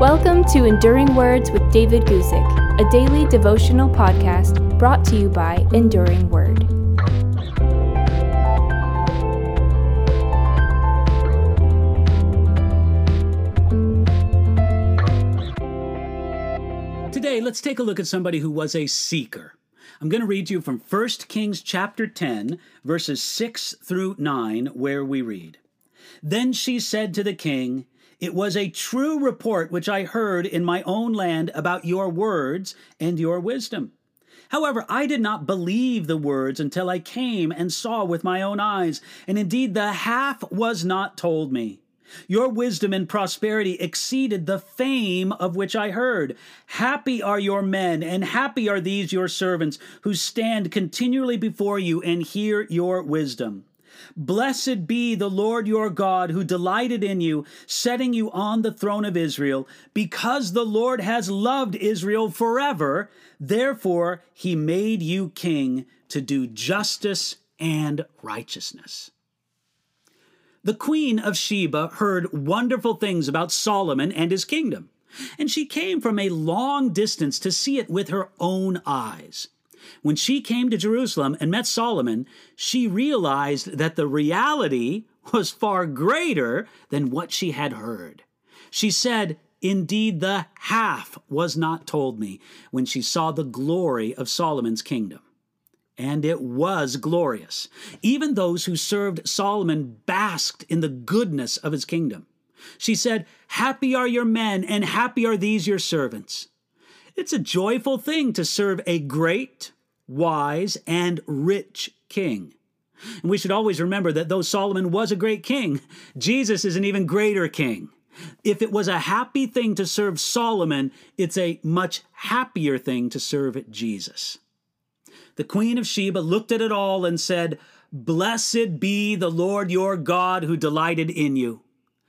Welcome to Enduring Words with David Guzik, a daily devotional podcast brought to you by Enduring Word. Today, let's take a look at somebody who was a seeker. I'm going to read you from 1 Kings chapter 10, verses 6 through 9, where we read, "Then she said to the king, 'It was a true report which I heard in my own land about your words and your wisdom. However, I did not believe the words until I came and saw with my own eyes, and indeed the half was not told me. Your wisdom and prosperity exceeded the fame of which I heard. Happy are your men, and happy are these your servants, who stand continually before you and hear your wisdom. Blessed be the Lord your God, who delighted in you, setting you on the throne of Israel. Because the Lord has loved Israel forever, therefore he made you king to do justice and righteousness.'" The Queen of Sheba heard wonderful things about Solomon and his kingdom, and she came from a long distance to see it with her own eyes. When she came to Jerusalem and met Solomon, she realized that the reality was far greater than what she had heard. She said, "Indeed, the half was not told me," when she saw the glory of Solomon's kingdom. And it was glorious. Even those who served Solomon basked in the goodness of his kingdom. She said, "Happy are your men, and happy are these your servants." It's a joyful thing to serve a great, wise, and rich king. And we should always remember that though Solomon was a great king, Jesus is an even greater king. If it was a happy thing to serve Solomon, it's a much happier thing to serve Jesus. The Queen of Sheba looked at it all and said, "Blessed be the Lord your God who delighted in you."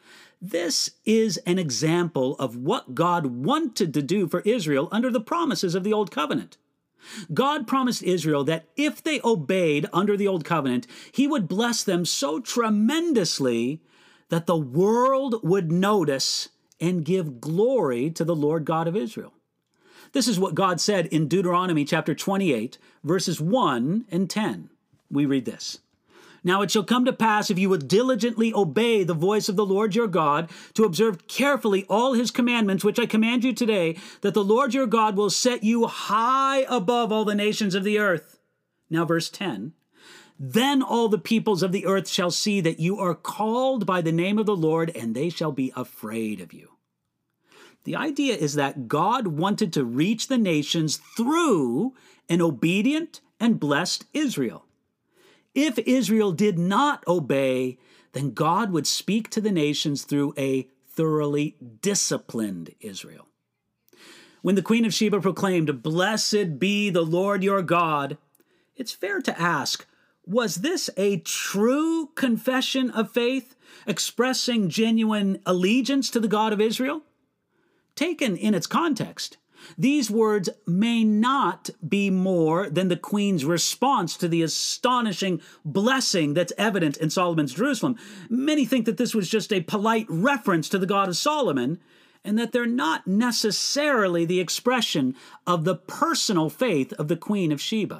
This is an example of what God wanted to do for Israel under the promises of the Old Covenant. God promised Israel that if they obeyed under the Old Covenant, he would bless them so tremendously that the world would notice and give glory to the Lord God of Israel. This is what God said in Deuteronomy chapter 28, verses 1 and 10. We read this. "Now it shall come to pass, if you will diligently obey the voice of the Lord your God, to observe carefully all his commandments, which I command you today, that the Lord your God will set you high above all the nations of the earth." Now verse 10. "Then all the peoples of the earth shall see that you are called by the name of the Lord, and they shall be afraid of you." The idea is that God wanted to reach the nations through an obedient and blessed Israel. If Israel did not obey, then God would speak to the nations through a thoroughly disciplined Israel. When the Queen of Sheba proclaimed, "Blessed be the Lord your God," it's fair to ask, was this a true confession of faith, expressing genuine allegiance to the God of Israel? Taken in its context, these words may not be more than the queen's response to the astonishing blessing that's evident in Solomon's Jerusalem. Many think that this was just a polite reference to the God of Solomon, and that they're not necessarily the expression of the personal faith of the Queen of Sheba.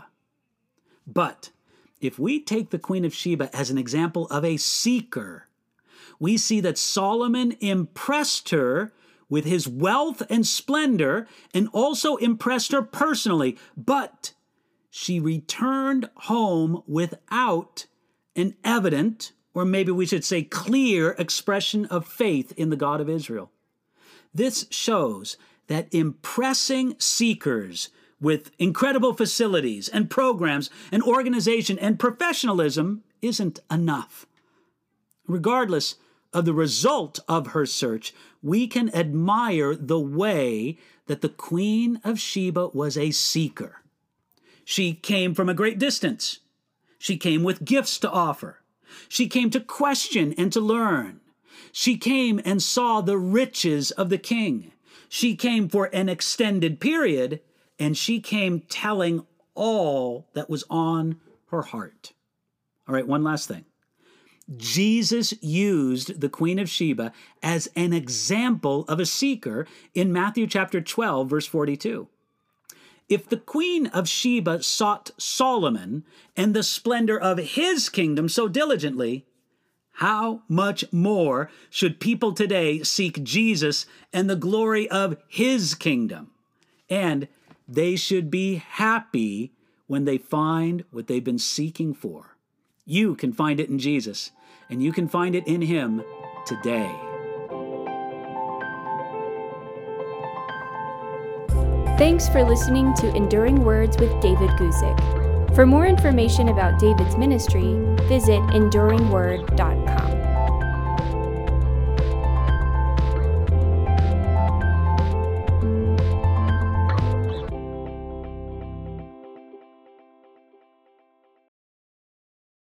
But if we take the Queen of Sheba as an example of a seeker, we see that Solomon impressed her with his wealth and splendor, and also impressed her personally, but she returned home without an evident, or maybe we should say clear, expression of faith in the God of Israel. This shows that impressing seekers with incredible facilities and programs and organization and professionalism isn't enough. Regardless of the result of her search, we can admire the way that the Queen of Sheba was a seeker. She came from a great distance. She came with gifts to offer. She came to question and to learn. She came and saw the riches of the king. She came for an extended period, and she came telling all that was on her heart. All right, one last thing. Jesus used the Queen of Sheba as an example of a seeker in Matthew chapter 12, verse 42. If the Queen of Sheba sought Solomon and the splendor of his kingdom so diligently, how much more should people today seek Jesus and the glory of his kingdom? And they should be happy when they find what they've been seeking for. You can find it in Jesus, and you can find it in him today. Thanks for listening to Enduring Words with David Guzik. For more information about David's ministry, visit enduringword.org.